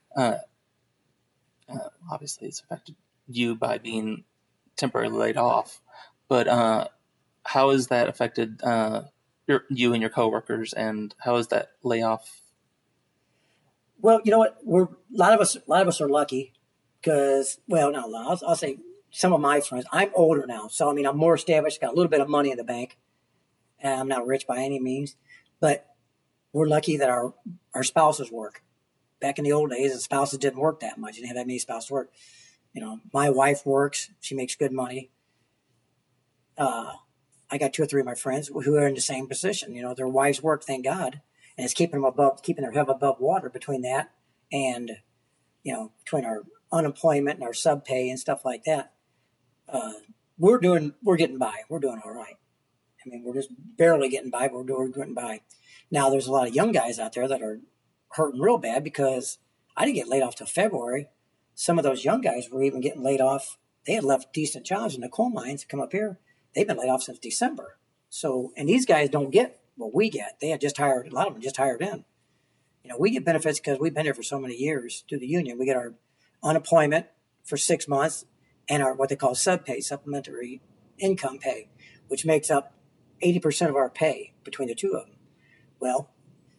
Obviously, it's affected you by being temporarily laid off, but how has that affected you and your coworkers, and how is that layoff? Well, you know what? A lot of us are lucky because, well, not a lot. I'll say some of my friends. I'm older now, so I mean, I'm more established, got a little bit of money in the bank, and I'm not rich by any means, but we're lucky that our spouses work. Back in the old days, the spouses didn't work that much. You didn't have that many spouses work. You know, my wife works; she makes good money. I got 2 or 3 of my friends who are in the same position. You know, their wives work, thank God, and it's keeping their head above water between that and, you know, between our unemployment and our sub pay and stuff like that. We're getting by. We're doing all right. I mean, we're just barely getting by, but we're getting by. Now, there's a lot of young guys out there that are hurting real bad because I didn't get laid off till February. Some of those young guys were even getting laid off. They had left decent jobs in the coal mines to come up here. They've been laid off since December. So, and these guys don't get what we get. They had just hired, a lot of them just hired in. You know, we get benefits because we've been here for so many years through the union. We get our unemployment for 6 months and our what they call sub pay, supplementary income pay, which makes up 80% of our pay between the two of them. Well,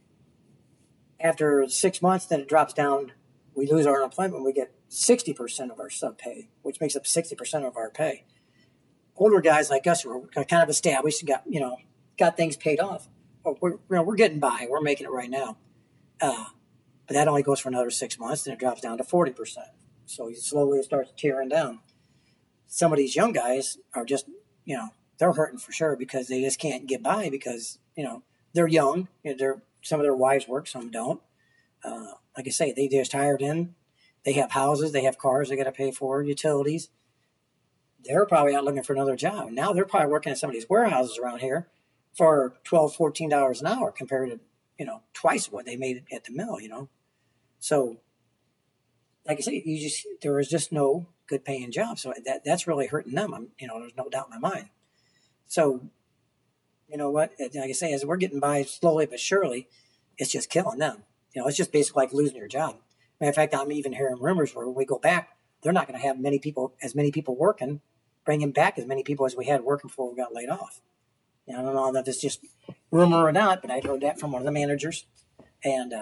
after 6 months, then it drops down. We lose our unemployment. We get 60% of our sub pay, which makes up 60% of our pay. Older guys like us who are kind of established and got things paid off. We're getting by. We're making it right now. But that only goes for another 6 months, then it drops down to 40%. So slowly it starts tearing down. Some of these young guys are just, they're hurting for sure because they just can't get by because, they're young. Some of their wives work, some don't. Like I say, they just hired in. They have houses, they have cars they got to pay for, utilities. They're probably out looking for another job. Now they're probably working at some of these warehouses around here for $12, $14 an hour compared to, twice what they made at the mill, So, like I say, there is just no good paying job. So that's really hurting them. There's no doubt in my mind. So, you know what? Like I say, as we're getting by slowly but surely, it's just killing them. It's just basically like losing your job. Matter of fact, I'm even hearing rumors where when we go back, they're not going to have as many people working, bringing back as many people as we had working before we got laid off. I don't know if it's just rumor or not, but I heard that from one of the managers. And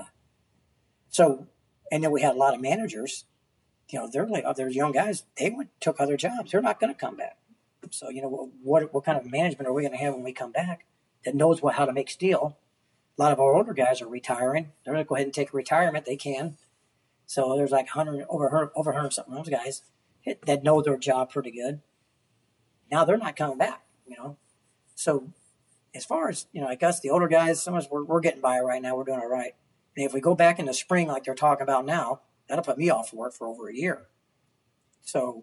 and then we had a lot of managers, they're laid off. There's young guys, took other jobs. They're not going to come back. So, what kind of management are we going to have when we come back that knows how to make steel? A lot of our older guys are retiring. They're going to go ahead and take a retirement. They can. So there's like over 100 something of those guys that know their job pretty good. Now they're not coming back, So as far as, like us, the older guys, some of us, we're getting by right now. We're doing all right. And if we go back in the spring like they're talking about now, that'll put me off work for over a year. So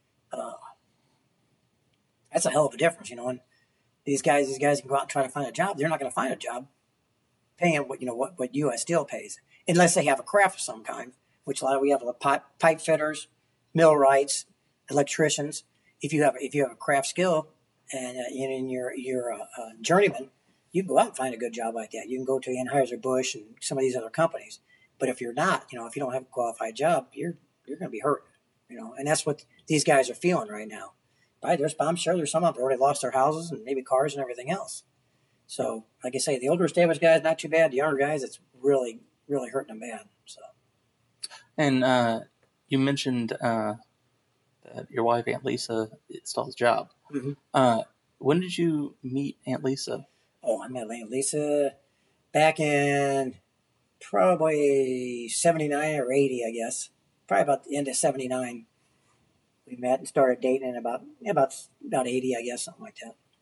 that's a hell of a difference, And these guys can go out and try to find a job. They're not going to find a job paying what U.S. Steel pays, unless they have a craft of some kind. Which a lot we have pipe fitters, millwrights, electricians. If you have a craft skill and you're a journeyman, you can go out and find a good job like that. You can go to Anheuser-Busch and some of these other companies. But if you're not, if you don't have a qualified job, you're going to be hurt. And that's what these guys are feeling right now. Right? I'm sure there's some of them already lost their houses and maybe cars and everything else. So, like I say, the older established guys, not too bad. The younger guys, it's really, really hurting them bad. So, And you mentioned that your wife, Aunt Lisa, still has a job. mm-hmm. When did you meet Aunt Lisa? Oh, I met Aunt Lisa back in probably 79 or 80, I guess. Probably about the end of 79. We met and started dating in about 80, I guess, something like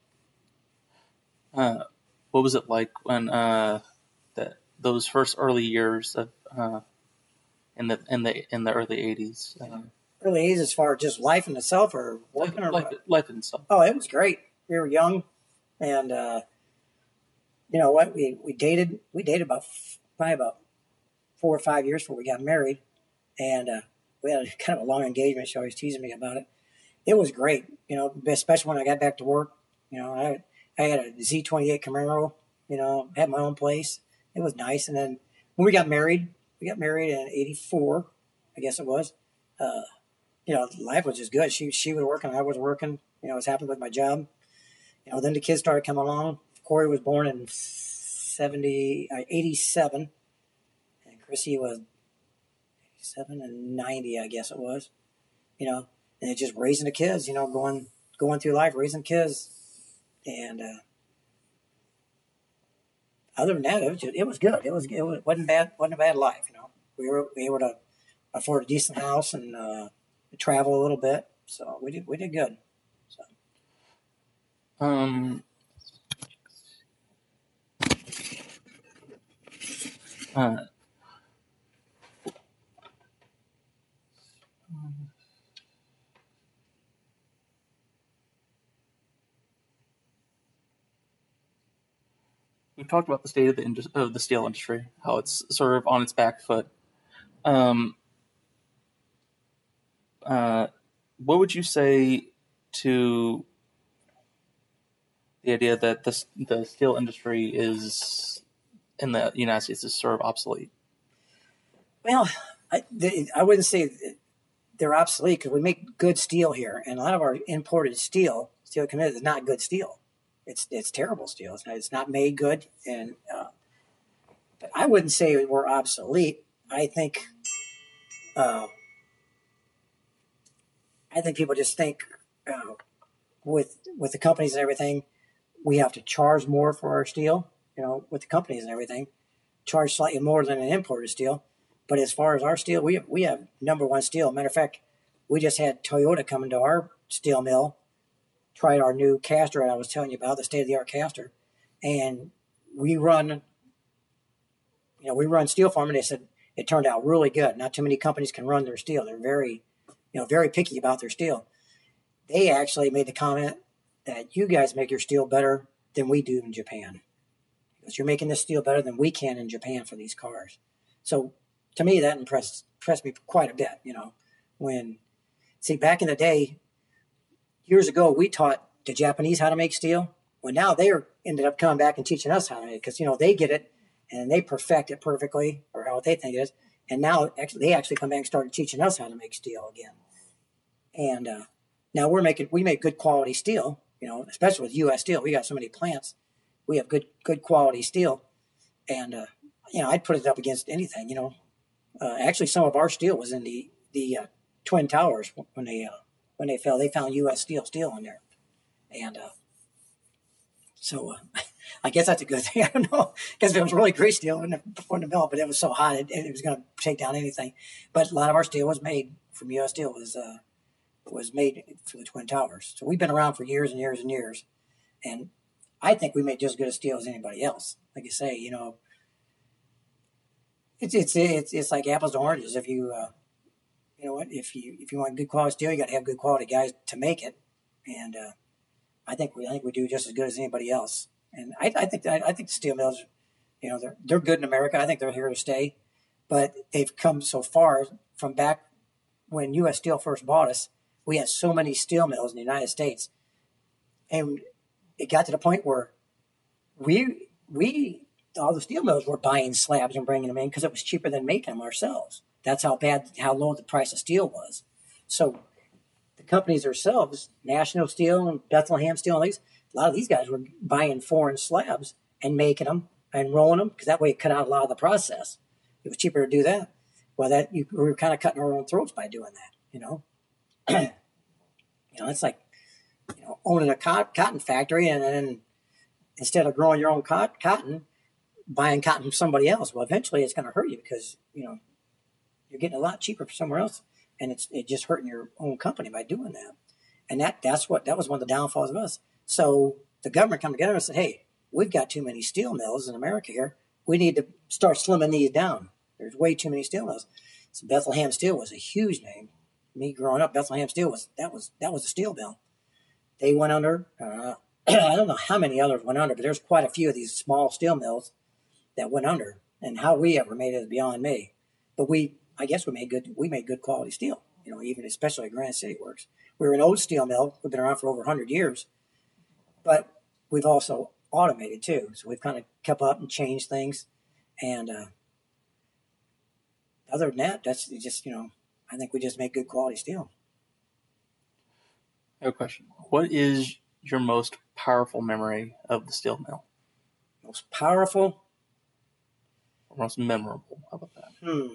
that. What was it like when those first early years of in the early 80s? Early 80s as far as just life in itself or working or life and stuff. Oh, it was great. We were young, and you know what? We dated probably about 4 or 5 years before we got married, and we had kind of a long engagement. She always teasing me about it. It was great, especially when I got back to work. I had a Z28 Camaro, had my own place. It was nice. And then when we got married in 84, I guess it was. Life was just good. She was working, I was working. I was happy with my job. Then the kids started coming along. Corey was born in 87, and Chrissy was 87 and 90, I guess it was. And it's just raising the kids. Going through life, raising kids, and other than that, it was good. It wasn't bad. Wasn't a bad life. We were able to afford a decent house and travel a little bit, so we did good. So. We talked about the state of the steel industry, how it's sort of on its back foot. What would you say to the idea that the steel industry is in the United States is sort of obsolete? Well, I wouldn't say they're obsolete because we make good steel here, and a lot of our imported steel committed is not good steel. It's terrible steel. It's not made good, and but I wouldn't say we're obsolete. I think people just think with the companies and everything, we have to charge more for our steel. With the companies and everything, charge slightly more than an imported steel. But as far as our steel, we have number one steel. Matter of fact, we just had Toyota come into our steel mill, tried our new caster I was telling you about, the state-of-the-art caster, and we run steel for them, and they said it turned out really good. Not too many companies can run their steel. They're very, very picky about their steel. They actually made the comment that you guys make your steel better than we do in Japan. Because you're making this steel better than we can in Japan for these cars. So to me, that impressed me quite a bit, back in the day, years ago, we taught the Japanese how to make steel. Well, now they ended up coming back and teaching us how to make it because, they get it and they perfect it perfectly or how they think it is. And now they actually come back and started teaching us how to make steel again. And now we make good quality steel, especially with U.S. Steel. We got so many plants. We have good quality steel. And, I'd put it up against anything, Actually, some of our steel was in the Twin Towers when they fell. They found U.S. steel in there. And so I guess that's a good thing. I don't know. Because it was really great steel before the mill, but it was so hot, it was going to take down anything. But a lot of our steel was made from U.S. Steel. Was made for the Twin Towers. So we've been around for years and years and years. And I think we make just as good a steel as anybody else. Like you say, it's like apples to oranges. If you if you want good quality steel, you got to have good quality guys to make it. And I think we do just as good as anybody else. And I think the steel mills, they're good in America. I think they're here to stay. But they've come so far from back when U.S. Steel first bought us. we had so many steel mills in the United States, and it got to the point where we all the steel mills were buying slabs and bringing them in because it was cheaper than making them ourselves. That's how low the price of steel was. So the companies themselves, National Steel and Bethlehem Steel, and a lot of these guys were buying foreign slabs and making them and rolling them because that way it cut out a lot of the process. It was cheaper to do that. Well, we were kind of cutting our own throats by doing that. It's like owning a cotton factory and then instead of growing your own cotton, buying cotton from somebody else. Well, eventually it's going to hurt you because you're getting a lot cheaper from somewhere else, and it's just hurting your own company by doing that. And that was one of the downfalls of us. So the government come together and said, "Hey, we've got too many steel mills in America here. We need to start slimming these down. There's way too many steel mills." So Bethlehem Steel was a huge name. Me growing up, Bethlehem Steel was a steel mill. They went under. I don't know how many others went under, but there's quite a few of these small steel mills that went under. And how we ever made it is beyond me. But I guess we made good quality steel. Even especially at Granite City Works. We were an old steel mill. We've been around for over 100 years, but we've also automated too. So we've kind of kept up and changed things. And other than that, that's just I think we just make good quality steel. I have a question. What is your most powerful memory of the steel mill? Most powerful? Or most memorable? How about that?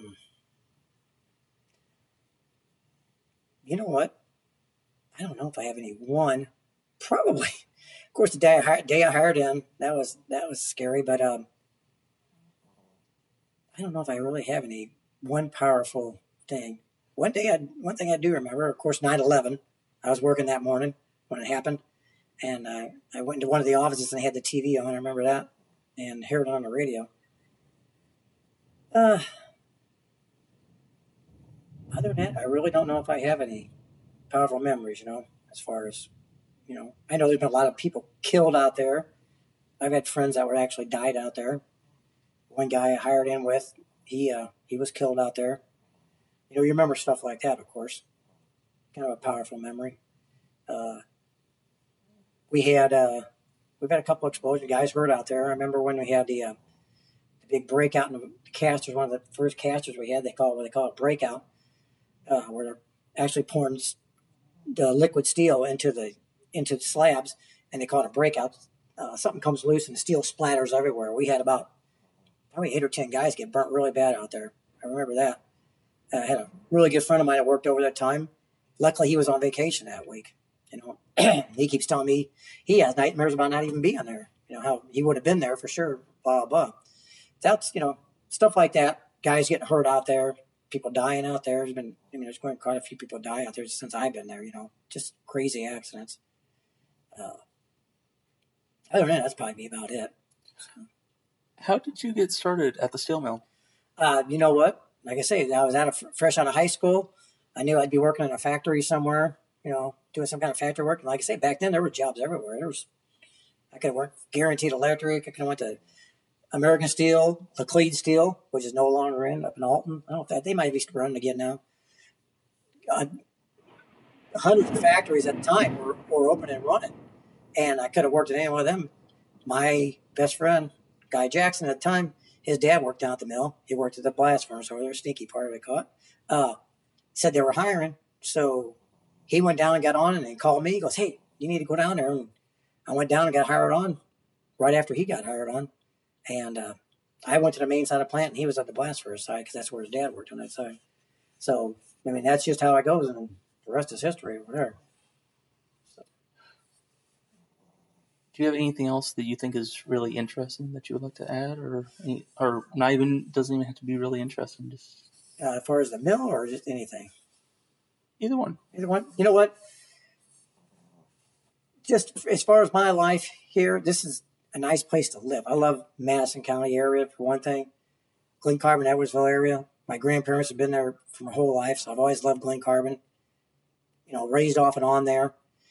You know what? I don't know if I have any one. Probably. Of course, the day I hired him, that was scary. But I don't know if I really have any one powerful thing. One thing I do remember, of course, 9/11. I was working that morning when it happened, and I went into one of the offices and they had the TV on. I remember that, and heard it on the radio. Other than that, I really don't know if I have any powerful memories. As far as I know there's been a lot of people killed out there. I've had friends that were actually died out there. One guy I hired in with, he was killed out there. You remember stuff like that, of course. Kind of a powerful memory. We've had a couple explosions. Guys hurt out there. I remember when we had the big breakout in the casters. One of the first casters we had, they call it breakout, where they're actually pouring the liquid steel into the slabs, and they call it a breakout. Something comes loose and the steel splatters everywhere. We had about probably 8 or 10 guys get burnt really bad out there. I remember that. I had a really good friend of mine that worked over that time. Luckily, he was on vacation that week. He keeps telling me he has nightmares about not even being there. How he would have been there for sure. Blah blah. That's stuff like that. Guys getting hurt out there. People dying out there. There's going quite a few people die out there since I've been there. Just crazy accidents. Other than that, that's probably about it. So. How did you get started at the steel mill? You know what? Like I say, I was fresh out of high school. I knew I'd be working in a factory somewhere, doing some kind of factory work. And like I say, back then there were jobs everywhere. I could have worked Guaranteed Electric. I could have went to American Steel, Laclede Steel, which is no longer up in Alton. I don't know if they might be running again now. Hundreds of factories at the time were open and running. And I could have worked at any one of them. My best friend, Guy Jackson at the time, his dad worked down at the mill. He worked at the blast furnace over there, stinky part of it caught. Said they were hiring. So he went down and got on and called me. He goes, "Hey, you need to go down there." And I went down and got hired on right after he got hired on. And I went to the main side of the plant and he was at the blast furnace side because that's where his dad worked on that side. So, that's just how it goes. And the rest is history over there. Do you have anything else that you think is really interesting that you would like to add, or not even doesn't even have to be really interesting? Just as far as the mill or just anything? Either one. Either one. You know what? Just as far as my life here, this is a nice place to live. I love Madison County area for one thing. Glen Carbon, Edwardsville area. My grandparents have been there for my whole life, so I've always loved Glen Carbon. Raised off and on there.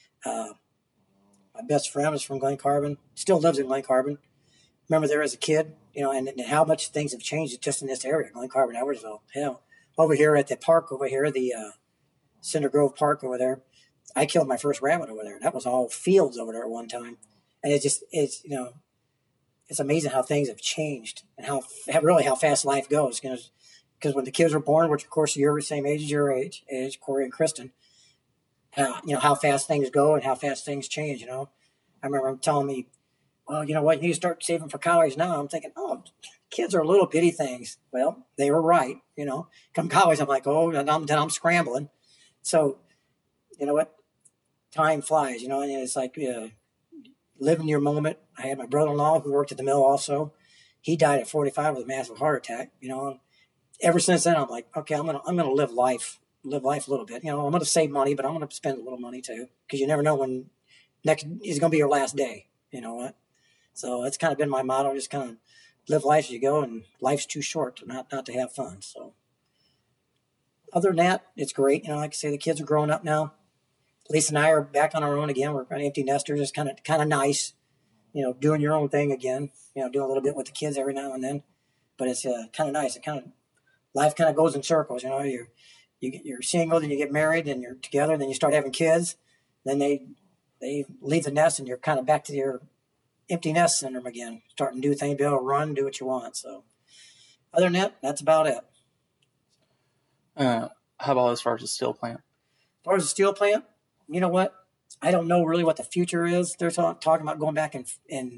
My best friend was from Glen Carbon, still lives in Glen Carbon. Remember there as a kid, and how much things have changed just in this area, Glen Carbon, Edwardsville. Hell, over here at the park over here, the Cinder Grove Park over there, I killed my first rabbit over there. That was all fields over there at one time, and it's it's amazing how things have changed and how fast life goes. Because when the kids were born, which of course you're the same age as your age, Corey and Kristen, how fast things go and how fast things change. I remember them telling me, well, you know what, you need to start saving for college now. I'm thinking, oh, kids are little bitty things. Well, they were right. Come college, I'm like, oh, then I'm scrambling. So, you know what, time flies. And it's like live in your moment. I had my brother-in-law who worked at the mill also. He died at 45 with a massive heart attack. Ever since then, I'm like, okay, I'm gonna live life a little bit. I'm gonna save money, but I'm gonna spend a little money too, because you never know when next is gonna be your last day. You know what? So that's kind of been my motto: just kind of live life as you go, and life's too short to not to have fun. So other than that, it's great. Like I say, the kids are growing up now. Lisa and I are back on our own again. We're empty nesters. It's kind of nice, doing your own thing again. Doing a little bit with the kids every now and then, but it's kind of nice. Life kind of goes in circles. You're single, then you get married, then you're together, then you start having kids, then they leave the nest, and you're kind of back to your empty nest syndrome again, starting to do things, be able to run, do what you want. So other than that, that's about it. How about as far as the steel plant? As far as the steel plant, you know what? I don't know really what the future is. They're talking about going back in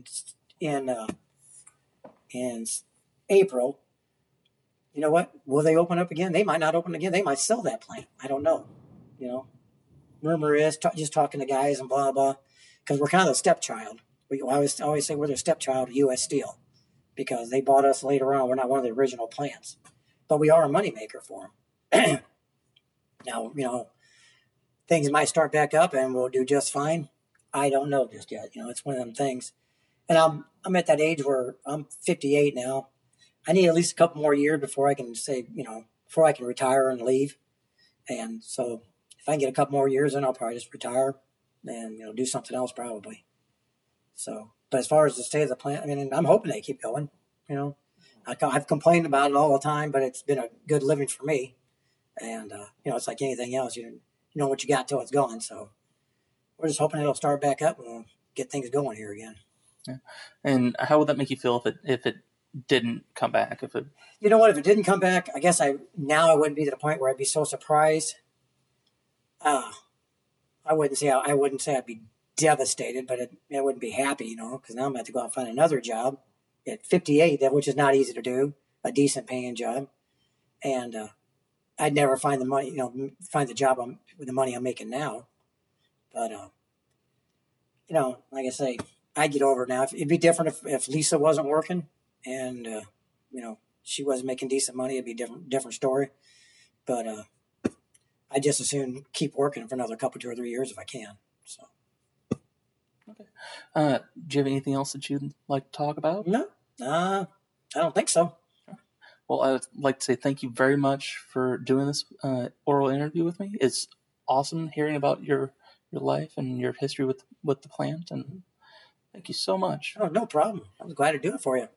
April. You know what? Will they open up again? They might not open again. They might sell that plant. I don't know. Rumor is just talking to guys and blah blah, because we're kind of the stepchild. We always say we're the stepchild of U.S. Steel, because they bought us later on. We're not one of the original plants, but we are a moneymaker for them. Now, things might start back up and we'll do just fine. I don't know just yet. It's one of them things. And I'm at that age where I'm 58 now. I need at least a couple more years before I can say, before I can retire and leave. And so if I can get a couple more years, then I'll probably just retire and, do something else probably. So, but as far as the state of the plant, I'm hoping they keep going. I've complained about it all the time, but it's been a good living for me. And, it's like anything else. You know what you got till it's gone. So we're just hoping it'll start back up and we'll get things going here again. Yeah. And how would that make you feel if it didn't come back? If it didn't come back, I guess I wouldn't be to the point where I'd be so surprised. I wouldn't say I'd be devastated, but I wouldn't be happy, because now I'm going to have to go out and find another job at 58, which is not easy to do, a decent paying job. And, I'd never find the money, find the job with the money I'm making now. But, like I say, I'd get over it now. It'd be different if Lisa wasn't working and, she wasn't making decent money. It'd be a different story. But I'd just as soon keep working for another 2 or 3 years if I can. So. Okay. Do you have anything else that you'd like to talk about? No, I don't think so. Well, I'd like to say thank you very much for doing this oral interview with me. It's awesome hearing about your life and your history with the plant, and thank you so much. Oh, no problem. I was glad to do it for you.